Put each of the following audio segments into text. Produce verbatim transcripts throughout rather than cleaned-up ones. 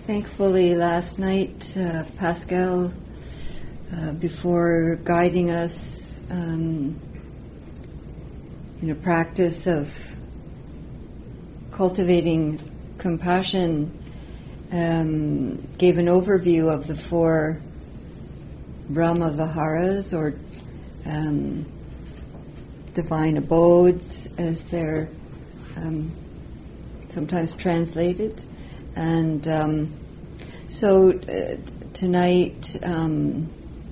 thankfully last night, uh, Pascal, uh, before guiding us um, in a practice of cultivating compassion, um, gave an overview of the four Brahma Viharas, or um, divine abodes, as they're um, sometimes translated. And um, so uh, tonight um,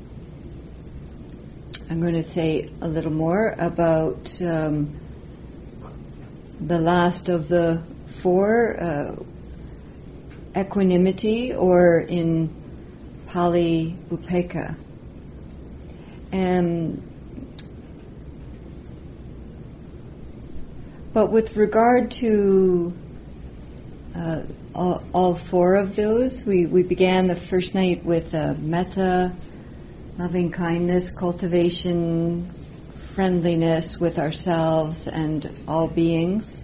I'm going to say a little more about um, the last of the four, uh, equanimity, or in Pali, upekkha. And but with regard to uh, all, all four of those, we, we began the first night with uh, metta, loving kindness, cultivation, friendliness with ourselves and all beings.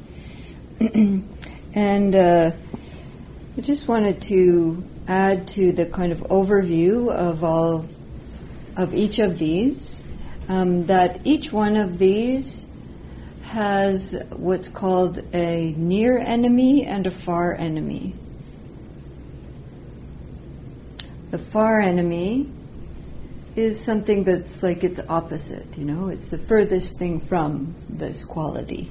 And uh, I just wanted to add to the kind of overview of all of each of these, um, that each one of these has what's called a near enemy and a far enemy. The far enemy is something that's like its opposite, you know, it's the furthest thing from this quality.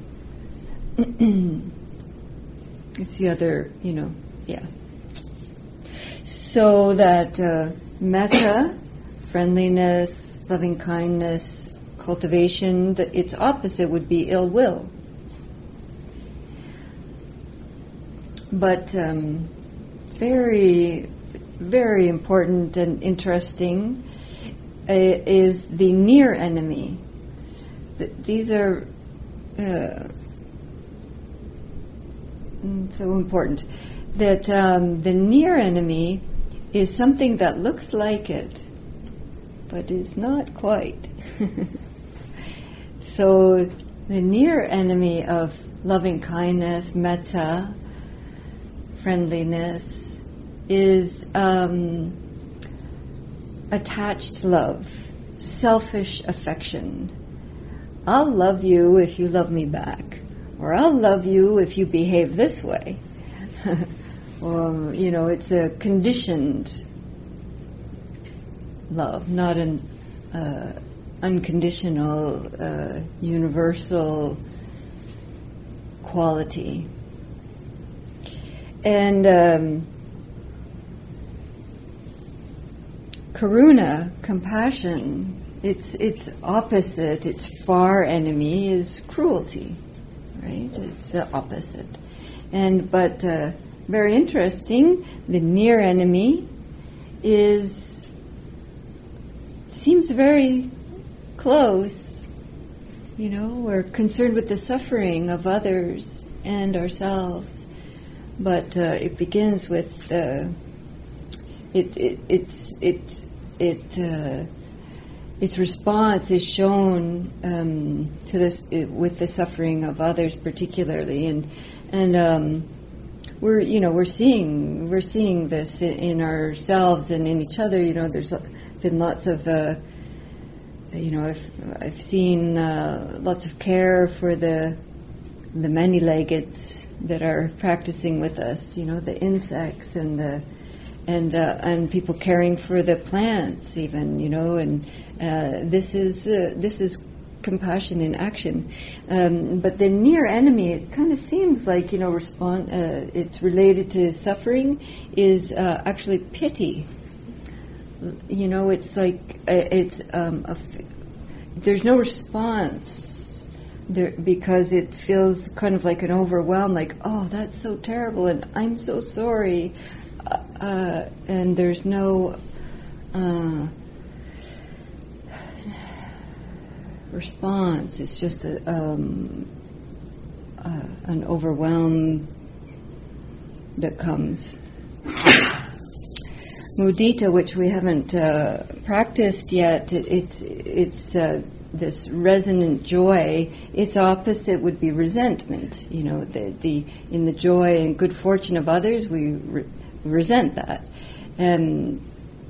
It's the other, you know, yeah. So that uh, metta, friendliness, loving kindness, cultivation, the, its opposite would be ill will. But um, very, very important and interesting uh, is the near enemy. Th- these are uh, so important. That um, the near enemy is something that looks like it, but is not quite. So the near enemy of loving kindness, metta, friendliness, is um, attached love, selfish affection. I'll love you if you love me back, or I'll love you if you behave this way. Or, you know, it's a conditioned love, not an uh, unconditional, uh, universal quality. And um, karuna, compassion, its its opposite, its far enemy is cruelty, right? It's the opposite. And but uh, very interesting, the near enemy is seems very close. You know, we're concerned with the suffering of others and ourselves, but uh, it begins with uh, it, it. It's it it. Uh, its response is shown um, to this it, with the suffering of others, particularly, and and. Um, We're, you know, we're seeing we're seeing this in ourselves and in each other. You know, there's been lots of, uh, you know, I've I've seen uh, lots of care for the the many-leggeds that are practicing with us. You know, the insects and the and uh, and people caring for the plants, even. You know, and uh, this is uh, this is. compassion in action. Um, but the near enemy, it kind of seems like, you know, respond, uh, it's related to suffering, is uh, actually pity. You know, it's like, uh, it's, um, a f- there's no response there because it feels kind of like an overwhelm, like, oh, that's so terrible, and I'm so sorry. Uh, uh, and there's no, uh, response. It's just a, um, uh, an overwhelm that comes. Mudita, which we haven't uh, practiced yet, it, it's it's uh, this resonant joy. Its opposite would be resentment. You know, the the in the joy and good fortune of others, we re- resent that. Um,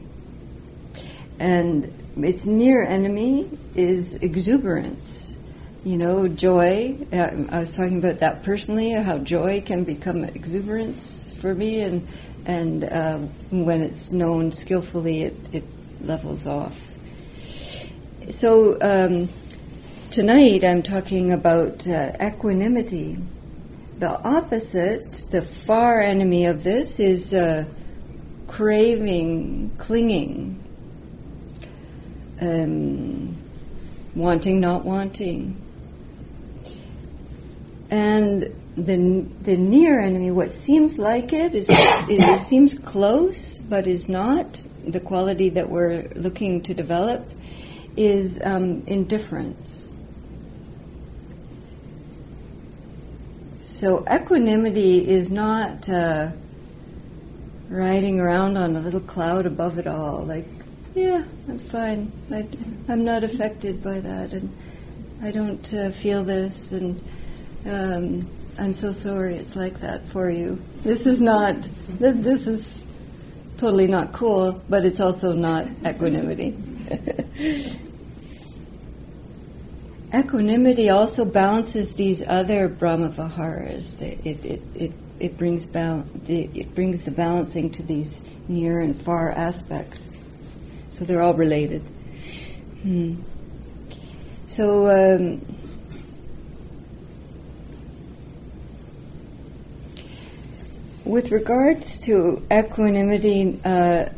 and its near enemy is exuberance. You know, joy. Uh, I was talking about that personally, how joy can become exuberance for me, and and uh, when it's known skillfully, it, it levels off. So um, tonight I'm talking about uh, equanimity. The opposite, the far enemy of this, is uh, craving, clinging, um, wanting, not wanting. And the the near enemy, what seems like it, is, is it seems close, but is not. The quality that we're looking to develop is um, indifference. So equanimity is not uh, riding around on a little cloud above it all, like, yeah, I'm fine. I, I'm not affected by that, and I don't uh, feel this, and um, I'm so sorry it's like that for you. This is not, th- this is totally not cool, but it's also not equanimity. Equanimity also balances these other Brahmaviharas. It it it it, it brings bal- the, it brings the balancing to these near and far aspects. So they're all related. Hmm. So um, with regards to equanimity uh,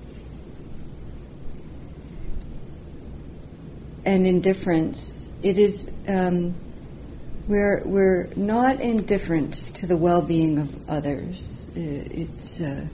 and indifference, it is um, we're we're not indifferent to the well-being of others. Uh, it's uh,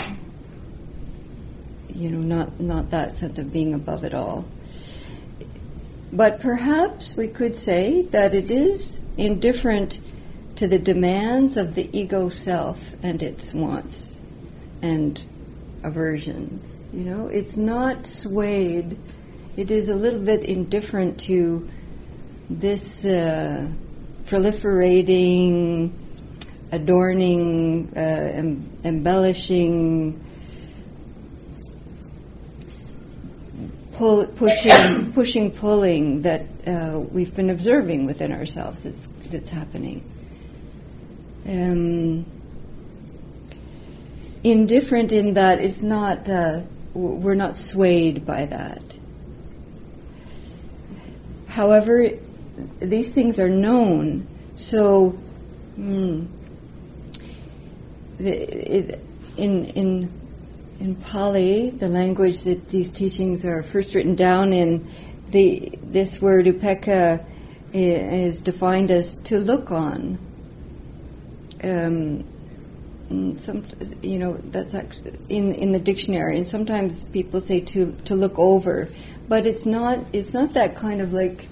you know not not that sense of being above it all. But perhaps we could say that it is indifferent to the demands of the ego self and its wants and aversions. You know, it's not swayed. It is a little bit indifferent to this uh, proliferating, adorning, uh, em- embellishing, pull, pushing, pushing, pulling that uh, we've been observing within ourselves. That's that's happening. Um, indifferent in that it's not, uh, we're not swayed by that. However, these things are known, so mm, the, it, in in in Pali, the language that these teachings are first written down in, the this word upekkha is defined as to look on. Um, some, you know, that's actually in in the dictionary, and sometimes people say to to look over, but it's not. It's not that kind of like.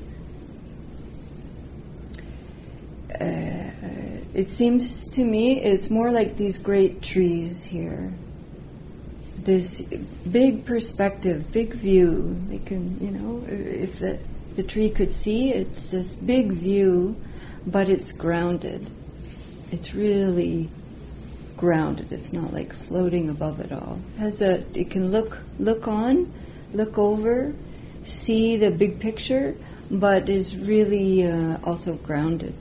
Uh, it seems to me it's more like these great trees here. This big perspective, big view. They can, you know, if the the tree could see, it's this big view, but it's grounded. It's really grounded. It's not like floating above it all. It has a. It can look look on, look over, see the big picture, but is really uh, also grounded.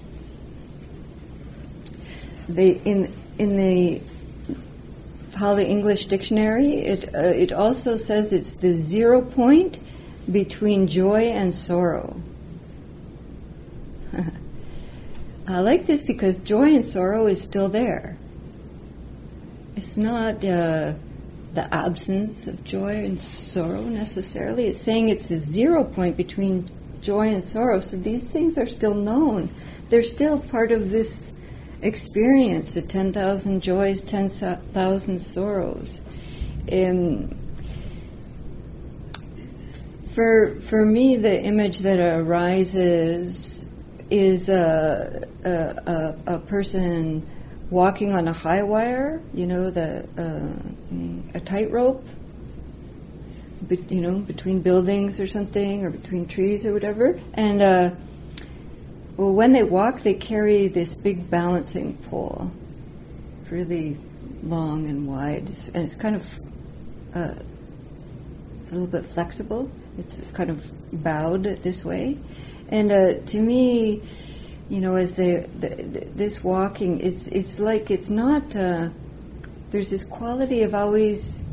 The in in the Pali English dictionary, it uh, it also says it's the zero point between joy and sorrow. I like this because joy and sorrow is still there. It's not uh, the absence of joy and sorrow necessarily. It's saying it's a zero point between joy and sorrow. So these things are still known. They're still part of this experience, the ten thousand joys, ten thousand sorrows. Um, for for me, the image that arises is a, a, a, a person walking on a high wire, you know, the uh, a tightrope, be, you know, between buildings or something, or between trees or whatever. And uh, well, when they walk, they carry this big balancing pole, really long and wide, and it's kind of uh, it's a little bit flexible. It's kind of bowed this way, and uh, to me, you know, as they the, the, this walking, it's it's like it's not. Uh, there's this quality of always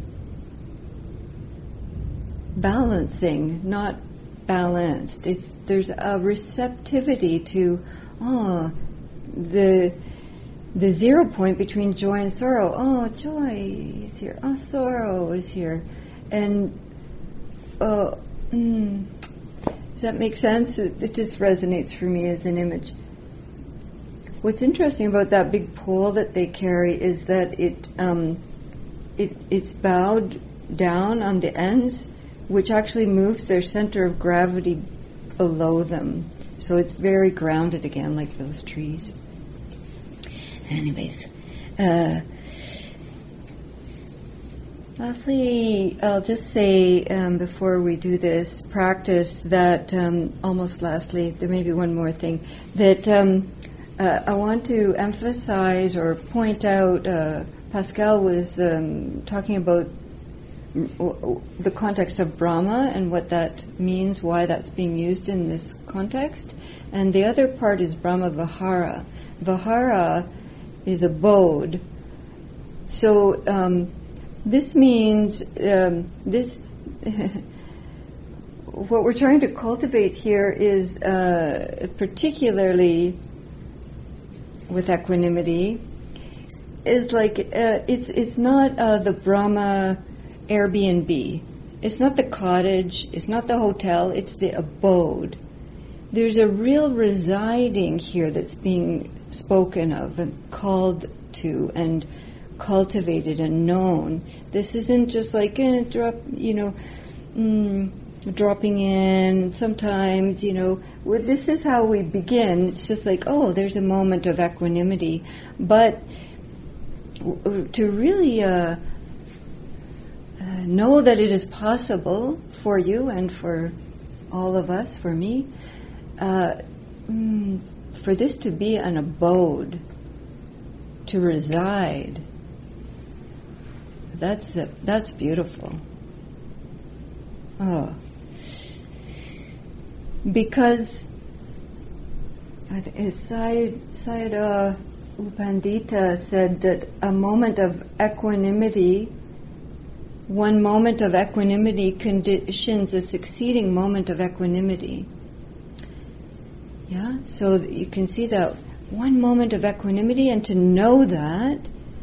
balancing, not balanced. It's there's a receptivity to, oh, the the zero point between joy and sorrow. Oh, joy is here. Oh, sorrow is here, and uh, mm, does that make sense? It, it just resonates for me as an image. What's interesting about that big pole that they carry is that it um, it it's bowed down on the ends, which actually moves their center of gravity below them. So it's very grounded again, like those trees. Anyways, uh, lastly, I'll just say um, before we do this practice that, um, almost lastly, there may be one more thing, that um, uh, I want to emphasize or point out, uh, Pascal was um, talking about the context of Brahma and what that means, why that's being used in this context. And the other part is Brahma Vihara. Vihara is abode. So um, this means um, this. What we're trying to cultivate here is uh, particularly with equanimity is like uh, it's it's not uh, the Brahma Airbnb. It's not the cottage, it's not the hotel, it's the abode. There's a real residing here that's being spoken of and called to and cultivated and known. This isn't just like, eh, drop, you know, mm, dropping in sometimes, you know. Well, this is how we begin. It's just like, oh, there's a moment of equanimity. But w- to really... Uh, Uh, know that it is possible for you and for all of us, for me, uh, mm, for this to be an abode, to reside. That's uh, that's beautiful. Oh, because I think Sayadaw U Pandita said that a moment of equanimity. One moment of equanimity conditions a succeeding moment of equanimity. Yeah, so you can see that one moment of equanimity, and to know that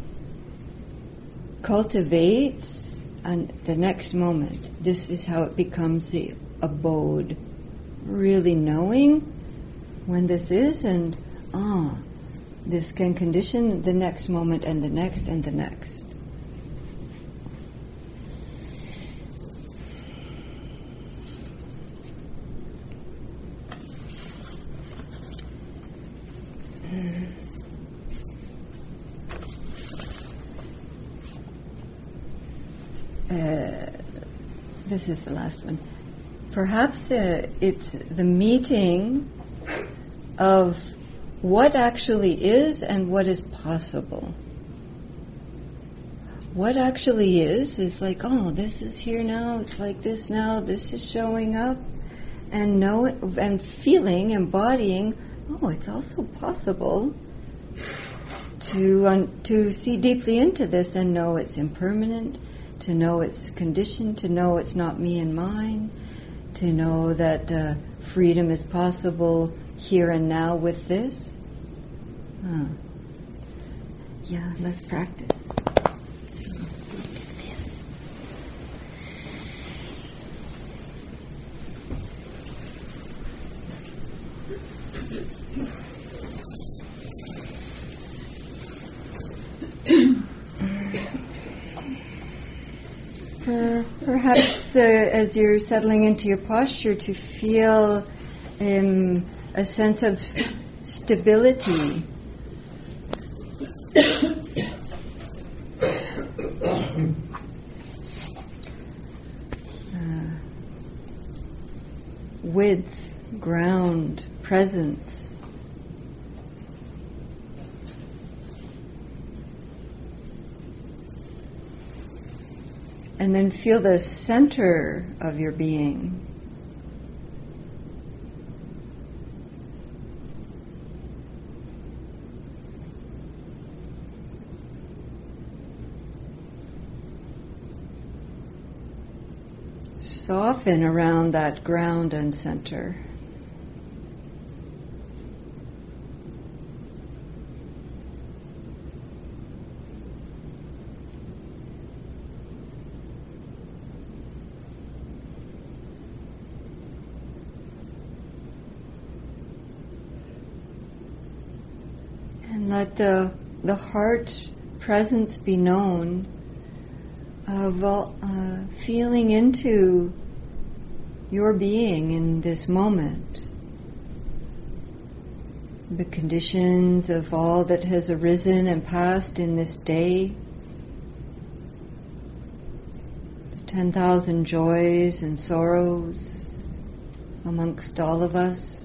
cultivates an, the next moment. This is how it becomes the abode. Really knowing when this is, and ah, this can condition the next moment, and the next, and the next. Uh, this is the last one. Perhaps uh, it's the meeting of what actually is and what is possible. What actually is is like, oh, this is here now. It's like this now. This is showing up, and know it, and feeling, embodying. Oh, it's also possible to um, to see deeply into this and know it's impermanent. To know it's conditioned, to know it's not me and mine, to know that uh, freedom is possible here and now with this. Huh. Yeah, let's practice. Perhaps uh, as you're settling into your posture, to feel um, a sense of stability. uh, width, ground, presence. And then feel the center of your being. Soften around that ground and center. And let the, the heart presence be known of uh, feeling into your being in this moment. The conditions of all that has arisen and passed in this day. The ten thousand joys and sorrows amongst all of us.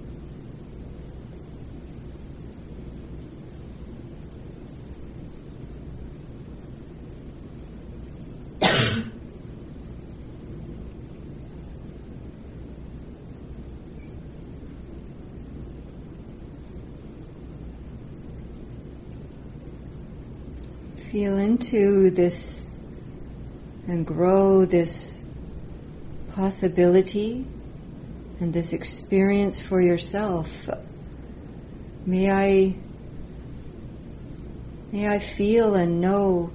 Feel into this and grow this possibility and this experience for yourself. May I, may I feel and know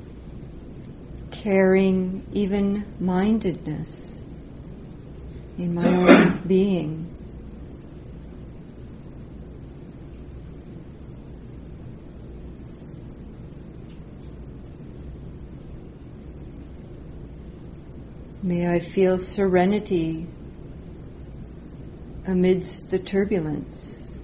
caring, even mindedness in my own being. May I feel serenity amidst the turbulence.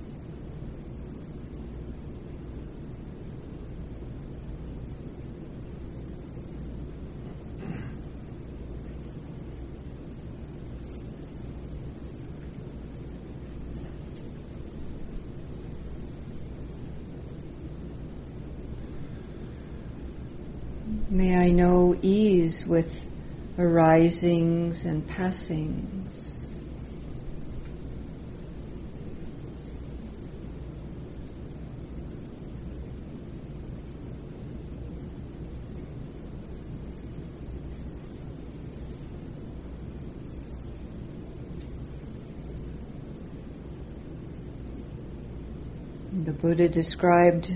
May I know ease with arisings and passings. The Buddha described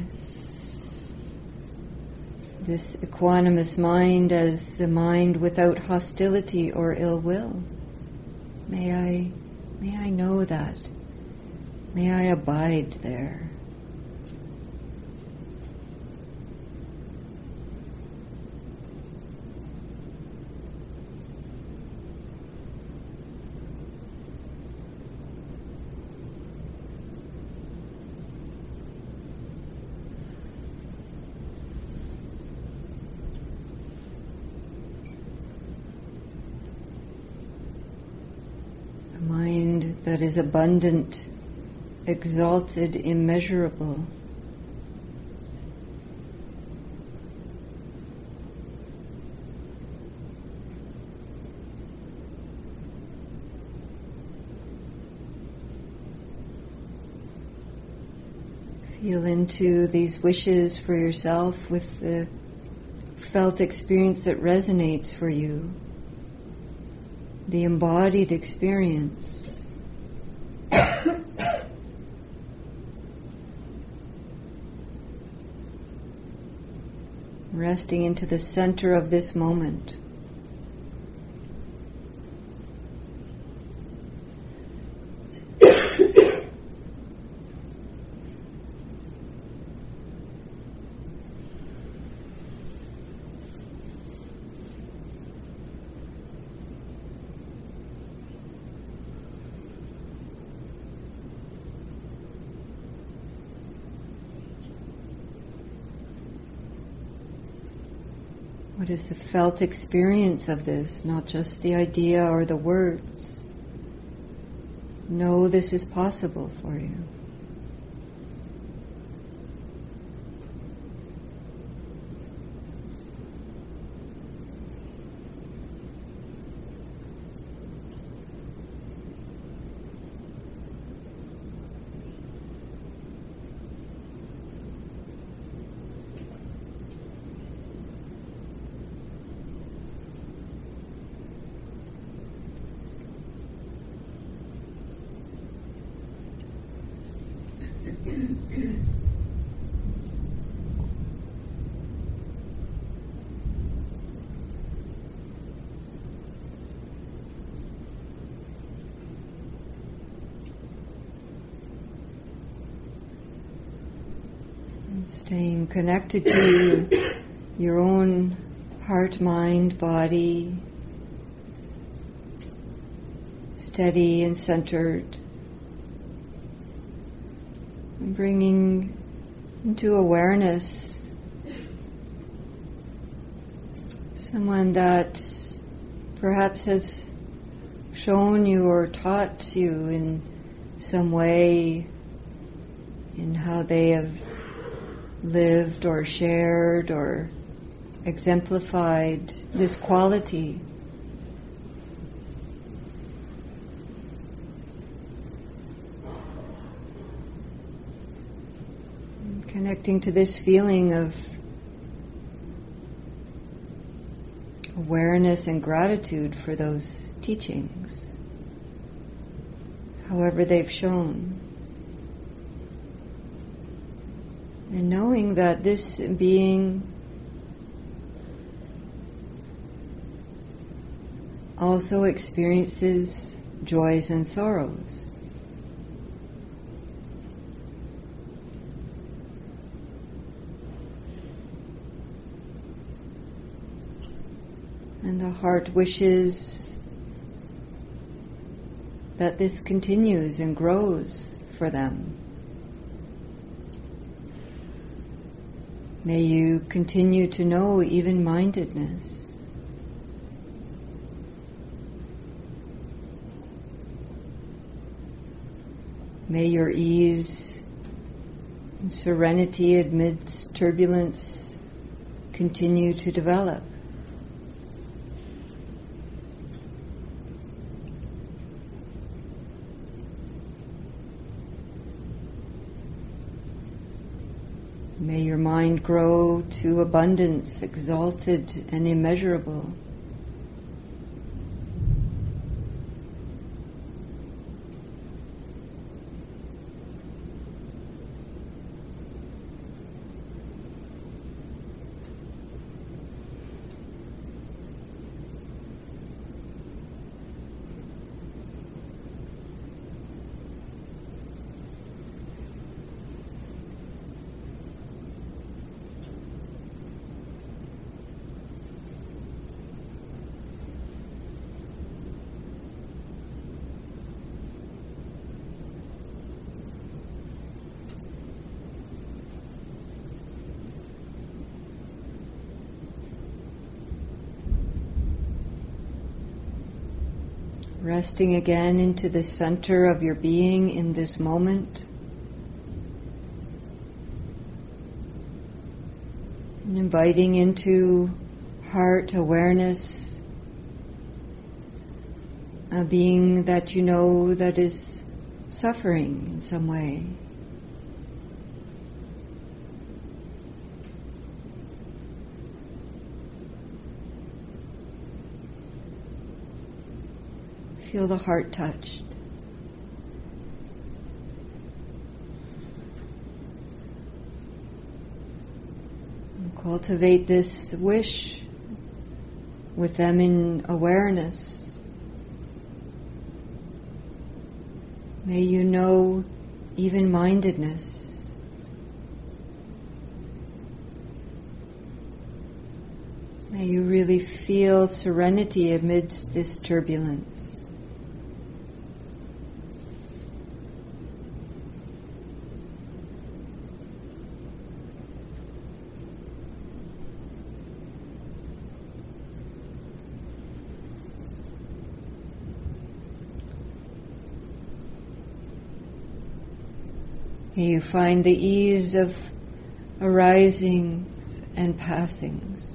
this equanimous mind as a mind without hostility or ill will. May I, may I know that. May I abide there. Mind that is abundant, exalted, immeasurable. Feel into these wishes for yourself with the felt experience that resonates for you. The embodied experience. Resting into the center of this moment. What is the felt experience of this, not just the idea or the words? Know this is possible for you. Staying connected to your own heart, mind, body, steady and centered, and bringing into awareness someone that perhaps has shown you or taught you in some way in how they have lived or shared or exemplified this quality. Connecting to this feeling of awareness and gratitude for those teachings, however they've shown. And knowing that this being also experiences joys and sorrows. And the heart wishes that this continues and grows for them. May you continue to know even-mindedness. May your ease and serenity amidst turbulence continue to develop. May your mind grow to abundance, exalted and immeasurable. Resting again into the center of your being in this moment. And inviting into heart awareness a being that you know that is suffering in some way. Feel the heart touched. And cultivate this wish with them in awareness. May you know even-mindedness. May you really feel serenity amidst this turbulence. May you find the ease of arisings and passings.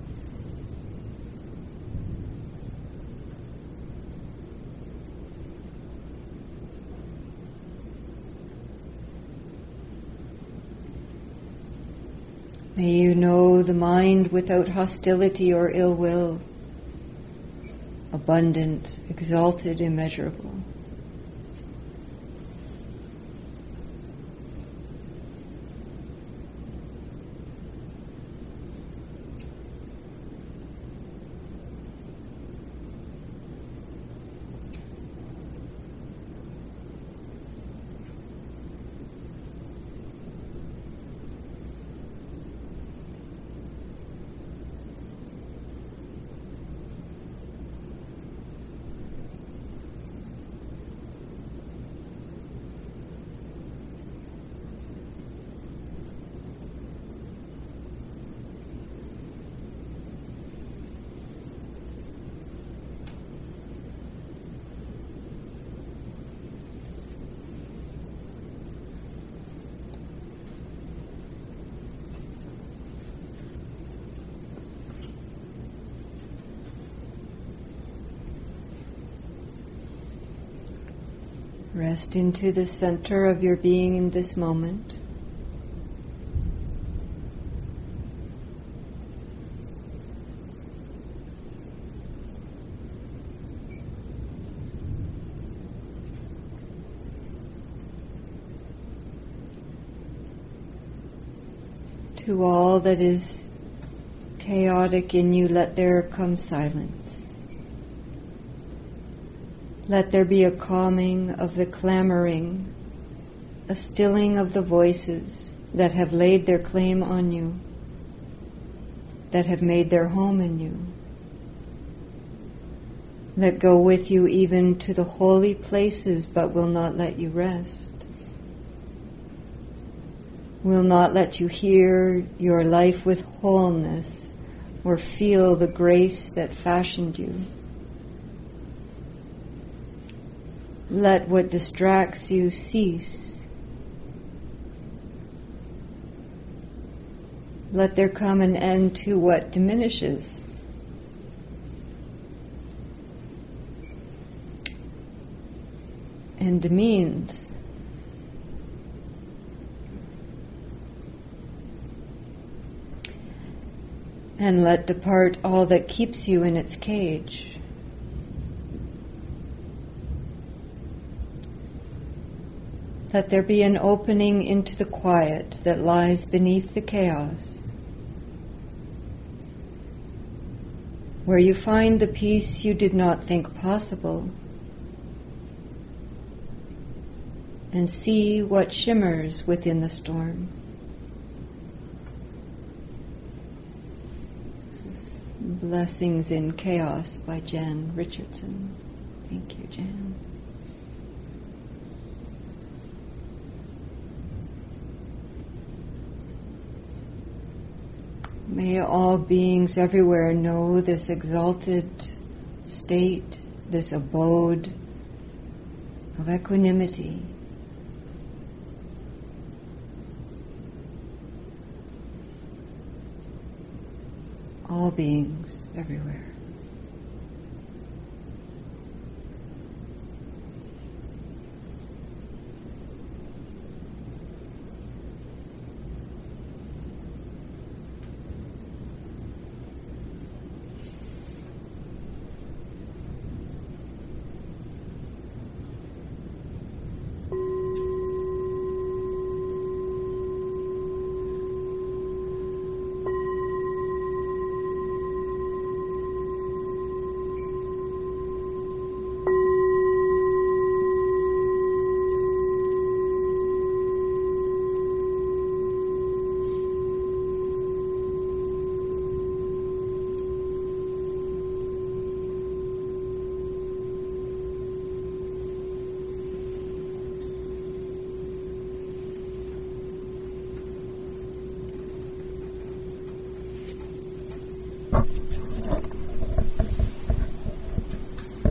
May you know the mind without hostility or ill will, abundant, exalted, immeasurable. Rest into the center of your being in this moment. To all that is chaotic in you, let there come silence. Let there be a calming of the clamoring, a stilling of the voices that have laid their claim on you, that have made their home in you, that go with you even to the holy places but will not let you rest, will not let you hear your life with wholeness or feel the grace that fashioned you. Let what distracts you cease. Let there come an end to what diminishes. And demeans. And let depart all that keeps you in its cage. Let there be an opening into the quiet that lies beneath the chaos, where you find the peace you did not think possible, and see what shimmers within the storm. This is Blessings in Chaos by Jan Richardson. Thank you, Jan. May all beings everywhere know this exalted state, this abode of equanimity. All beings everywhere.